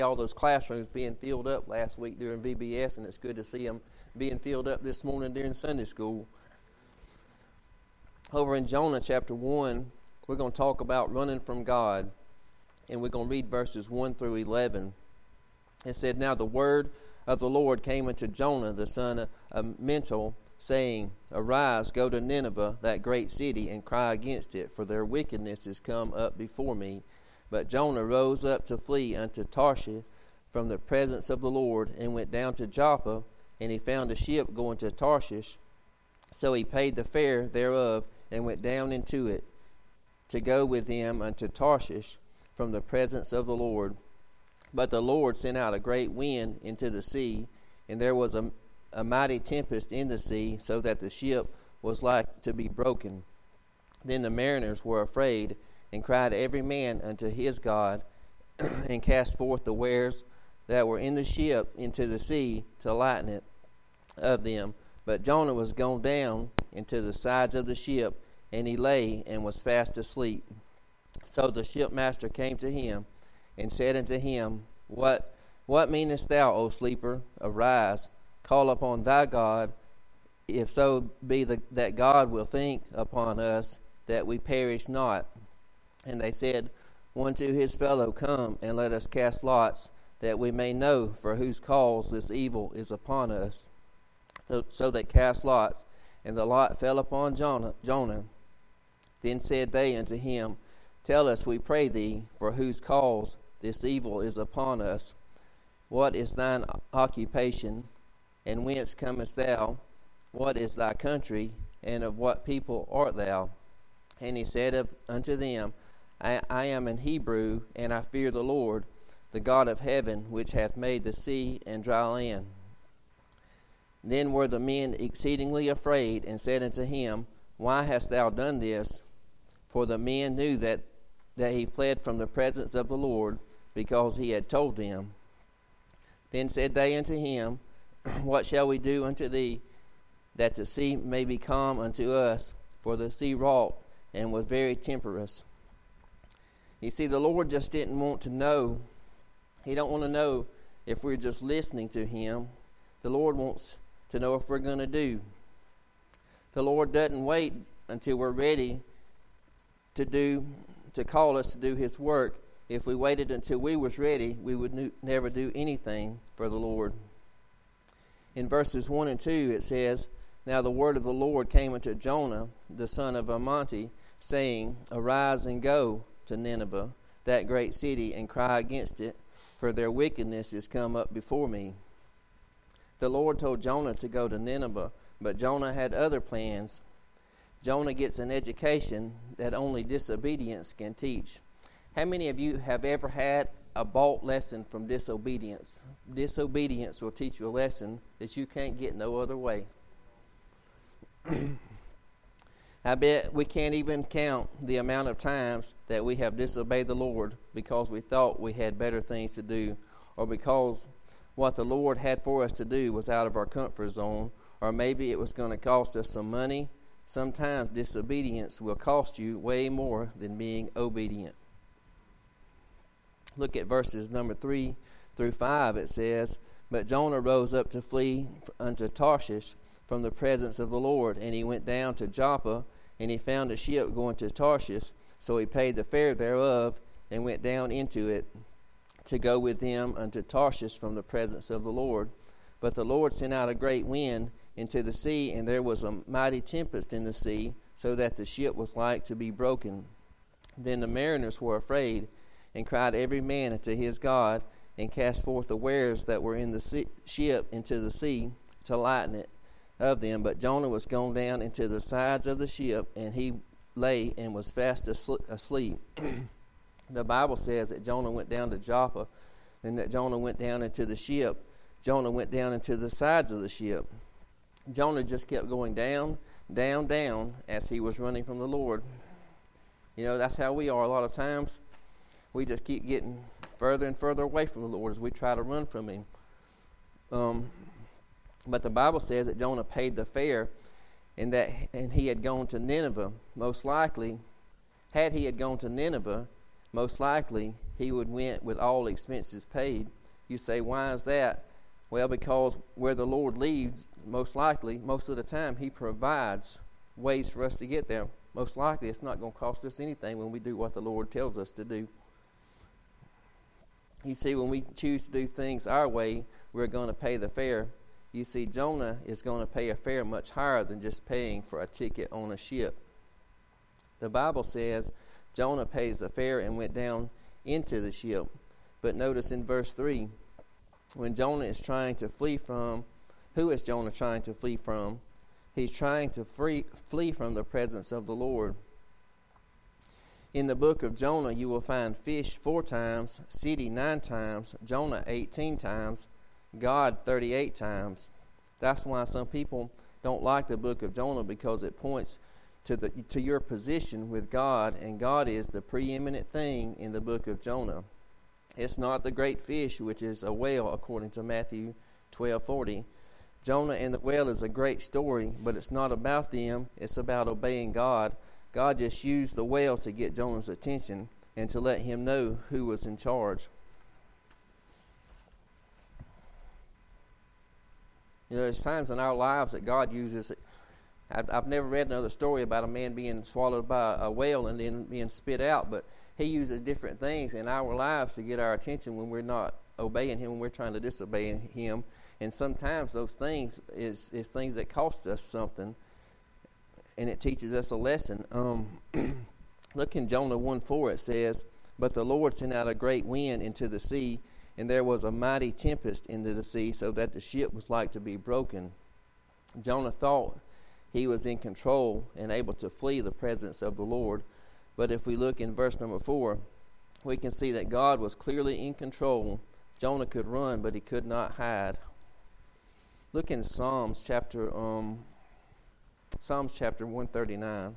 all those classrooms being filled up last week during VBS, and it's good to see them being filled up this morning during Sunday school. Over in Jonah chapter 1, we're going to talk about running from God, and we're going to read verses 1 through 11. It said, "Now the word of the Lord came unto Jonah, the son of Amittai, saying, Arise, go to Nineveh, that great city, and cry against it, for their wickedness is come up before me. But Jonah rose up to flee unto Tarshish from the presence of the Lord, and went down to Joppa, and he found a ship going to Tarshish. So he paid the fare thereof, and went down into it, to go with him unto Tarshish from the presence of the Lord. But the Lord sent out a great wind into the sea, and there was a mighty tempest in the sea, so that the ship was like to be broken. Then the mariners were afraid, and cried every man unto his God, and cast forth the wares that were in the ship into the sea to lighten it of them. But Jonah was gone down into the sides of the ship, and he lay and was fast asleep. So the shipmaster came to him, and said unto him, What meanest thou, O sleeper? Arise, call upon thy God, if so be that God will think upon us, that we perish not. And they said one to his fellow, Come, and let us cast lots, that we may know for whose cause this evil is upon us. So they cast lots, and the lot fell upon Jonah. Then said they unto him, Tell us, we pray thee, for whose cause this evil is upon us. What is thine occupation, and whence comest thou? What is thy country, and of what people art thou? And he said unto them, I am an Hebrew, and I fear the Lord, the God of heaven, which hath made the sea and dry land. Then were the men exceedingly afraid, and said unto him, Why hast thou done this? For the men knew that he fled from the presence of the Lord, because he had told them. Then said they unto him, What shall we do unto thee, that the sea may be calm unto us? For the sea wrought, and was very tempestuous." You see, the Lord just didn't want to know. He don't want to know if we're just listening to him. The Lord wants to know if we're going to do. The Lord doesn't wait until we're ready to call us to do his work. If we waited until we was ready, we would never do anything for the Lord. In verses 1 and 2 it says, "Now the word of the Lord came unto Jonah, the son of Amittai, saying, Arise and go to Nineveh, that great city, and cry against it, for their wickedness is come up before me." The Lord told Jonah to go to Nineveh, but Jonah had other plans. Jonah gets an education that only disobedience can teach. How many of you have ever had a bought lesson from disobedience? Disobedience will teach you a lesson that you can't get no other way. I bet we can't even count the amount of times that we have disobeyed the Lord because we thought we had better things to do, or because what the Lord had for us to do was out of our comfort zone, or maybe it was going to cost us some money. Sometimes disobedience will cost you way more than being obedient. Look at verses number 3 through 5. It says, "But Jonah rose up to flee unto Tarshish from the presence of the Lord, and he went down to Joppa, and he found a ship going to Tarshish. So he paid the fare thereof, and went down into it, to go with him unto Tarshish from the presence of the Lord. But the Lord sent out a great wind into the sea, and there was a mighty tempest in the sea, so that the ship was like to be broken. Then the mariners were afraid, and cried every man unto his God, and cast forth the wares that were in the ship into the sea, to lighten it of them. But Jonah was gone down into the sides of the ship, and he lay and was fast asleep." The Bible says that Jonah went down to Joppa, and that Jonah went down into the ship. Jonah went down into the sides of the ship. Jonah just kept going down, down, down as he was running from the Lord. You know, that's how we are a lot of times. We just keep getting further and further away from the Lord as we try to run from him. But the Bible says that Jonah paid the fare, and he had gone to Nineveh. Most likely, had he had gone to Nineveh, most likely he would went with all expenses paid. You say, why is that? Well, because where the Lord leads, most likely, most of the time, he provides ways for us to get there. Most likely, it's not going to cost us anything when we do what the Lord tells us to do. You see, when we choose to do things our way, we're going to pay the fare. You see, Jonah is going to pay a fare much higher than just paying for a ticket on a ship. The Bible says Jonah pays the fare and went down into the ship. But notice in verse 3, when Jonah is trying to flee from, who is Jonah trying to flee from? He's trying to flee from the presence of the Lord. In the book of Jonah, you will find fish 4 times, city 9 times, Jonah 18 times, God 38 times. That's why some people don't like the book of Jonah, because it points to your position with God, and God is the preeminent thing in the book of Jonah. It's not the great fish, which is a whale, according to Matthew 12:40. Jonah and the whale is a great story, but it's not about them. It's about obeying God. God just used the whale to get Jonah's attention and to let him know who was in charge. You know, there's times in our lives that God uses it. I've never read another story about a man being swallowed by a whale and then being spit out, but he uses different things in our lives to get our attention when we're not obeying him, when we're trying to disobey him. And sometimes those things is things that cost us something, and it teaches us a lesson. Look in Jonah 1:4, it says, "But the Lord sent out a great wind into the sea, and there was a mighty tempest into the sea, so that the ship was like to be broken." Jonah thought he was in control and able to flee the presence of the Lord. But if we look in verse number 4, we can see that God was clearly in control. Jonah could run, but he could not hide. Look in Psalms chapter 139.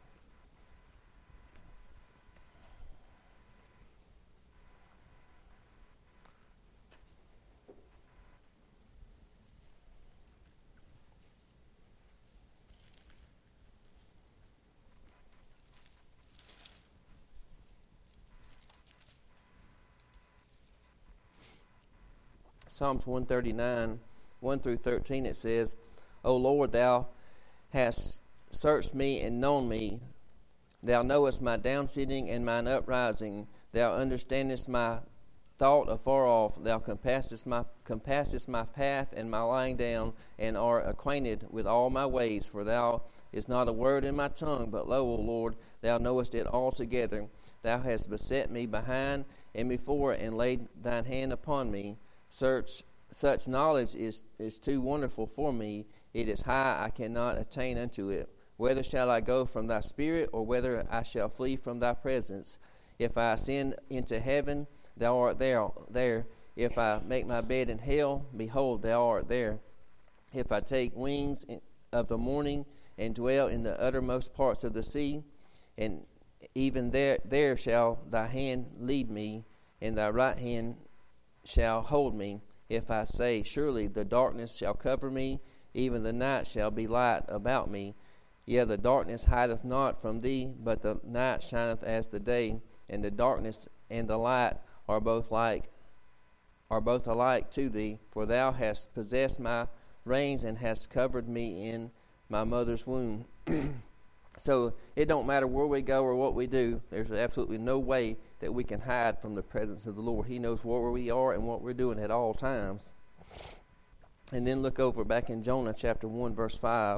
Psalms 139, 1 through 13, it says, "O Lord, thou hast searched me and known me. Thou knowest my downsitting and mine uprising. Thou understandest my thought afar off. Thou compassest my path and my lying down, and art acquainted with all my ways. For thou is not a word in my tongue, but lo, O Lord, thou knowest it altogether. Thou hast beset me behind and before, and laid thine hand upon me. Such knowledge is too wonderful for me. It is high, I cannot attain unto it. Whether shall I go from thy spirit, or whether I shall flee from thy presence? If I ascend into heaven, thou art there. If I make my bed in hell, behold, thou art there. If I take wings of the morning and dwell in the uttermost parts of the sea, and even there shall thy hand lead me, and thy right hand shall hold me. If I say, surely the darkness shall cover me, even the night shall be light about me. Yea, the darkness hideth not from thee, but the night shineth as the day, and the darkness and the light are both alike to thee. For thou hast possessed my reins, and hast covered me in my mother's womb." So it don't matter where we go or what we do. There's absolutely no way that we can hide from the presence of the Lord. He knows where we are and what we're doing at all times. And then look over back in Jonah chapter 1, verse 5.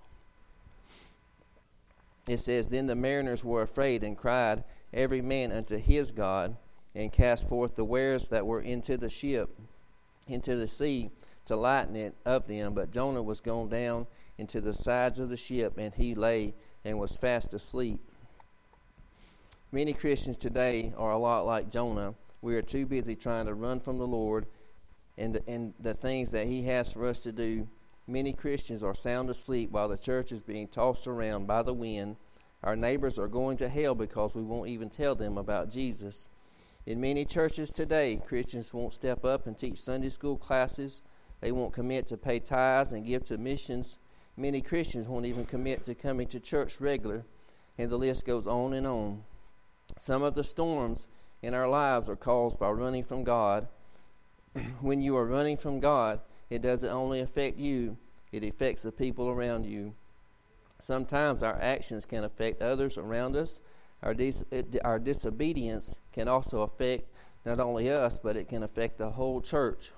It says, "Then the mariners were afraid, and cried every man unto his God, and cast forth the wares that were into the ship, into the sea, to lighten it of them. But Jonah was gone down into the sides of the ship, and he lay and was fast asleep." Many Christians today are a lot like Jonah. We are too busy trying to run from the Lord and the things that he has for us to do. Many Christians are sound asleep while the church is being tossed around by the wind. Our neighbors are going to hell because we won't even tell them about Jesus. In many churches today, Christians won't step up and teach Sunday school classes. They won't commit to pay tithes and give to missions. Many Christians won't even commit to coming to church regular, and the list goes on and on. Some of the storms in our lives are caused by running from God. When you are running from God, it doesn't only affect you, it affects the people around you. Sometimes our actions can affect others around us. Our disobedience can also affect not only us, but it can affect the whole church.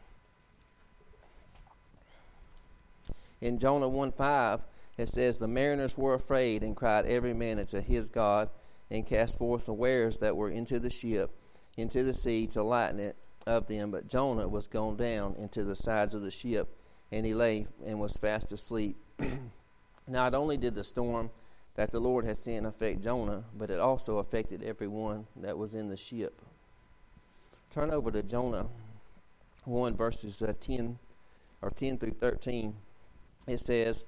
In Jonah 1:5, it says, "The mariners were afraid and cried every man unto his God, and cast forth the wares that were into the ship, into the sea, to lighten it of them. But Jonah was gone down into the sides of the ship, and he lay and was fast asleep." Not only did the storm that the Lord had sent affect Jonah, but it also affected everyone that was in the ship. Turn over to Jonah 1, verses 10 through 13. It says,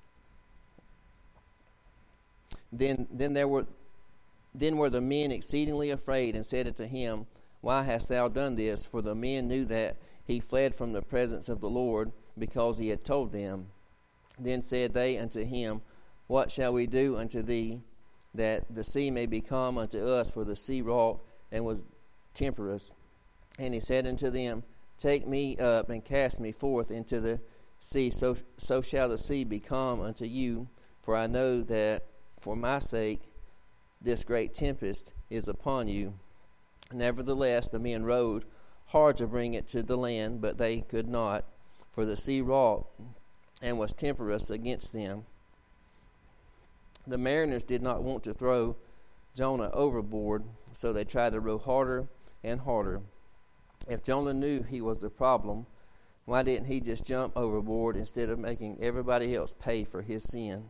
Then were the men exceedingly afraid, and said unto him, Why hast thou done this? For the men knew that he fled from the presence of the Lord, because he had told them. Then said they unto him, What shall we do unto thee, that the sea may become unto us? For the sea wrought and was tempestuous. And he said unto them, Take me up and cast me forth into the sea, so shall the sea become unto you. For I know that for my sake this great tempest is upon you. Nevertheless the men rowed hard to bring it to the land, but they could not, for the sea wrought and was tempestuous against them. The mariners did not want to throw Jonah overboard, so they tried to row harder and harder. If Jonah knew he was the problem, why didn't he just jump overboard instead of making everybody else pay for his sin?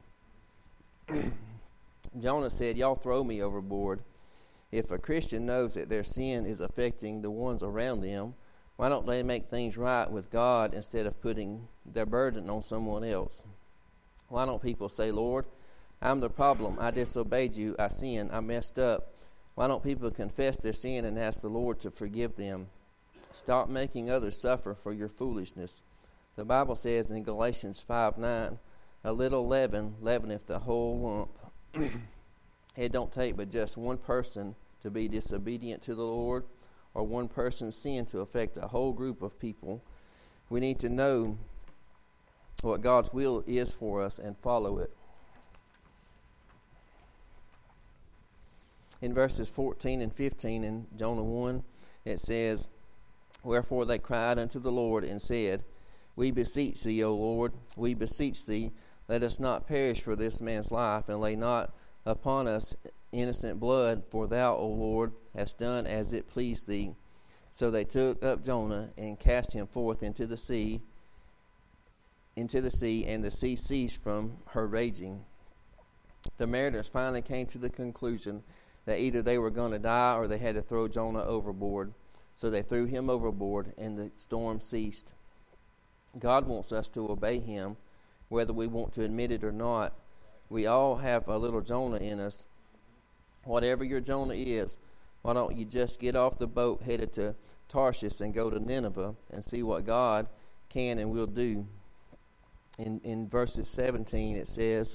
Jonah said, Y'all throw me overboard. If a Christian knows that their sin is affecting the ones around them, why don't they make things right with God instead of putting their burden on someone else? Why don't people say, Lord, I'm the problem. I disobeyed you. I sinned. I messed up. Why don't people confess their sin and ask the Lord to forgive them? Stop making others suffer for your foolishness. The Bible says in Galatians 5:9, a little leaven leaveneth the whole lump. It don't take but just one person to be disobedient to the Lord, or one person's sin to affect a whole group of people. We need to know what God's will is for us and follow it. In verses 14 and 15 in Jonah 1, it says, Wherefore they cried unto the Lord and said, We beseech thee, O Lord, we beseech thee, let us not perish for this man's life, and lay not upon us innocent blood, for thou, O Lord, hast done as it pleased thee. So they took up Jonah and cast him forth into the sea, and the sea ceased from her raging. The mariners finally came to the conclusion that either they were going to die or they had to throw Jonah overboard. So they threw him overboard, and the storm ceased. God wants us to obey him, whether we want to admit it or not. We all have a little Jonah in us. Whatever your Jonah is, why don't you just get off the boat headed to Tarshish and go to Nineveh and see what God can and will do. In verses 17 it says,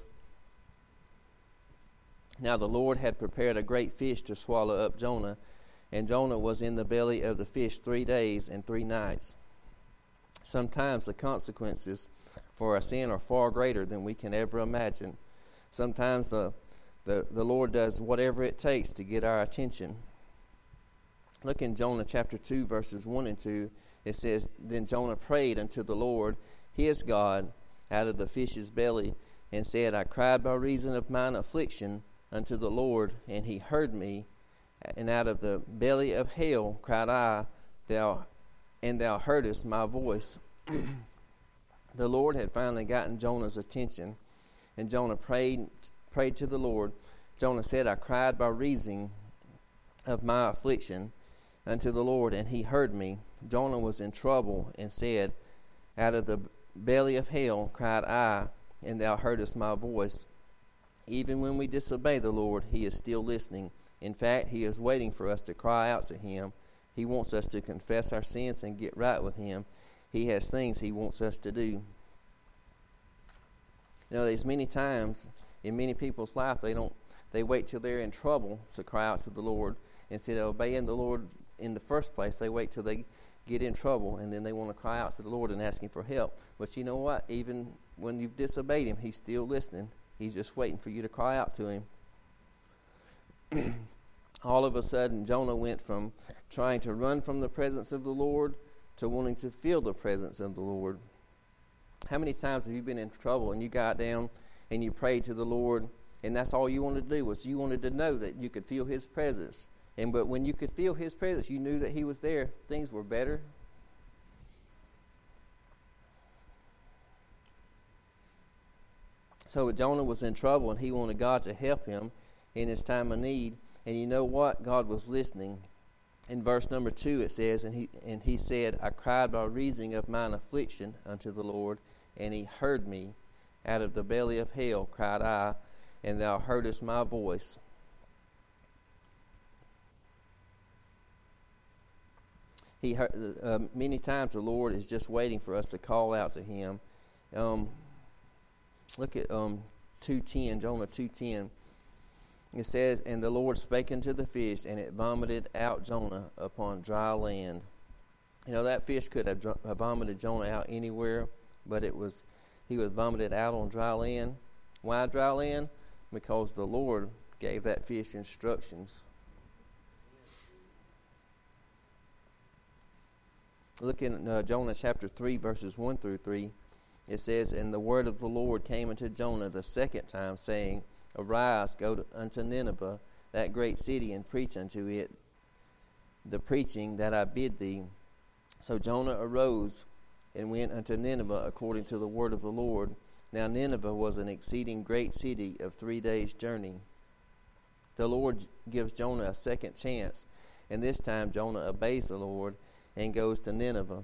Now the Lord had prepared a great fish to swallow up Jonah, and Jonah was in the belly of the fish 3 days and 3 nights. Sometimes the consequences for our sin are far greater than we can ever imagine. Sometimes the Lord does whatever it takes to get our attention. Look in Jonah chapter 2, verses 1 and 2. It says, Then Jonah prayed unto the Lord his God out of the fish's belly, and said, I cried by reason of mine affliction unto the Lord, and he heard me. And out of the belly of hell cried I, thou heardest my voice. The Lord had finally gotten Jonah's attention, and Jonah prayed to the Lord. Jonah said, I cried by reason of my affliction unto the Lord, and he heard me. Jonah was in trouble and said, Out of the belly of hell cried I, and thou heardest my voice. Even when we disobey the Lord, he is still listening. In fact, he is waiting for us to cry out to him. He wants us to confess our sins and get right with him. He has things he wants us to do. You know, there's many times in many people's life they wait till they're in trouble to cry out to the Lord. instead of obeying the Lord in the first place, they wait till they get in trouble, and then they want to cry out to the Lord and ask Him for help. But you know what? Even when you've disobeyed Him, He's still listening. He's just waiting for you to cry out to Him. All of a sudden, Jonah went from trying to run from the presence of the Lord to wanting to feel the presence of the Lord. How many times have you been in trouble and you got down and you prayed to the Lord, and that's all you wanted to do, was you wanted to know that you could feel His presence? But when you could feel His presence, you knew that He was there, things were better. So Jonah was in trouble, and he wanted God to help him in his time of need. And you know what? God was listening. In verse number 2 it says, And he said, I cried by reason of mine affliction unto the Lord, and He heard me. Out of the belly of hell cried I, and Thou heardest my voice. He heard, many times the Lord is just waiting for us to call out to Him. Look at 2:10, Jonah 2:10. It says, And the Lord spake unto the fish, and it vomited out Jonah upon dry land. You know, that fish could have vomited Jonah out anywhere, but he was vomited out on dry land. Why dry land? Because the Lord gave that fish instructions. Look in Jonah chapter 3, verses 1 through 3. It says, And the word of the Lord came unto Jonah the second time, saying, Arise, go unto Nineveh, that great city, and preach unto it the preaching that I bid thee. So Jonah arose and went unto Nineveh according to the word of the Lord. Now Nineveh was an exceeding great city of 3 days' journey. The Lord gives Jonah a second chance, and this time Jonah obeys the Lord and goes to Nineveh.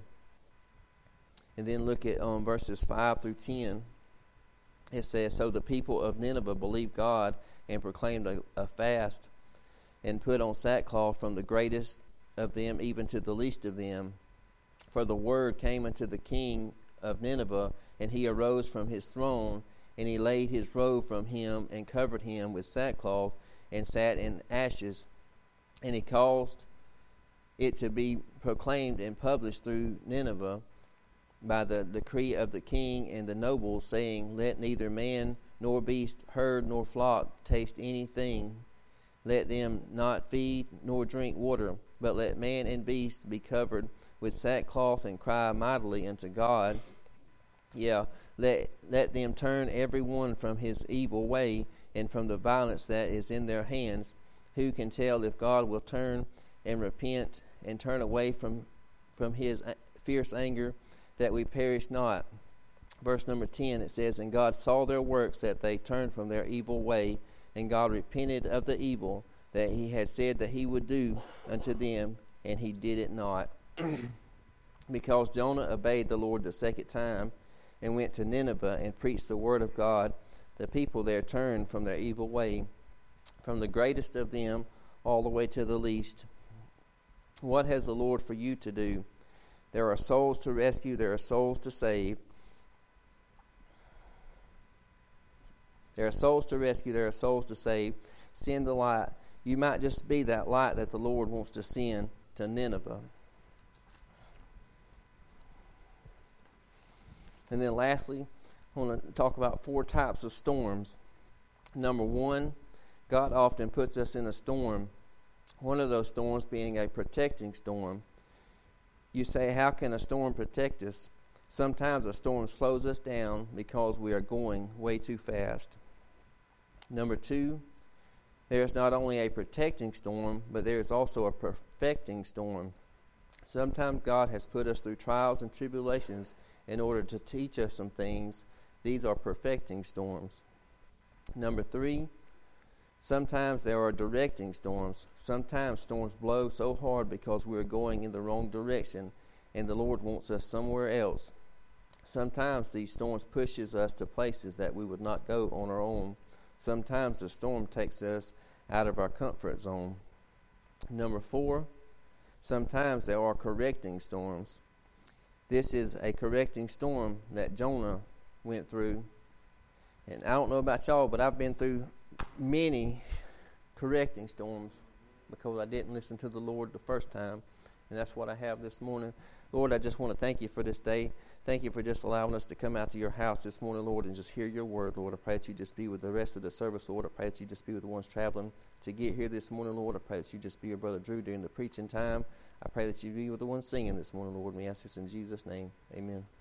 And then look at verses 5 through 10. It says, So the people of Nineveh believed God and proclaimed a fast, and put on sackcloth from the greatest of them even to the least of them. For the word came unto the king of Nineveh, and he arose from his throne, and he laid his robe from him, and covered him with sackcloth, and sat in ashes. And he caused it to be proclaimed and published through Nineveh by the decree of the king and the nobles, saying, Let neither man nor beast, herd nor flock taste anything. Let them not feed nor drink water, but let man and beast be covered with sackcloth and cry mightily unto God. Let them turn every one from his evil way and from the violence that is in their hands. Who can tell if God will turn and repent and turn away from His fierce anger, that we perish not? Verse number 10, it says, And God saw their works, that they turned from their evil way, and God repented of the evil that He had said that He would do unto them, and He did it not. Because Jonah obeyed the Lord the second time, and went to Nineveh and preached the word of God, the people there turned from their evil way, from the greatest of them all the way to the least. What has the Lord for you to do? There are souls to rescue. There are souls to save. There are souls to rescue. There are souls to save. Send the light. You might just be that light that the Lord wants to send to Nineveh. And then lastly, I want to talk about 4 types of storms. Number 1, God often puts us in a storm. One of those storms being a protecting storm. You say, how can a storm protect us? Sometimes a storm slows us down because we are going way too fast. Number 2, there is not only a protecting storm, but there is also a perfecting storm. Sometimes God has put us through trials and tribulations in order to teach us some things. These are perfecting storms. Number 3, sometimes there are directing storms. Sometimes storms blow so hard because we're going in the wrong direction and the Lord wants us somewhere else. Sometimes these storms pushes us to places that we would not go on our own. Sometimes the storm takes us out of our comfort zone. Number 4, sometimes there are correcting storms. This is a correcting storm that Jonah went through. And I don't know about y'all, but I've been through many correcting storms because I didn't listen to the Lord the first time. And that's what I have this morning. Lord, I just want to thank you for this day. Thank you for just allowing us to come out to your house this morning, Lord, and just hear your word, Lord. I pray that you just be with the rest of the service, Lord. I pray that you just be with the ones traveling to get here this morning, Lord. I pray that you just be with Brother Drew during the preaching time. I pray that you be with the ones singing this morning, Lord. And we ask this in Jesus' name. Amen.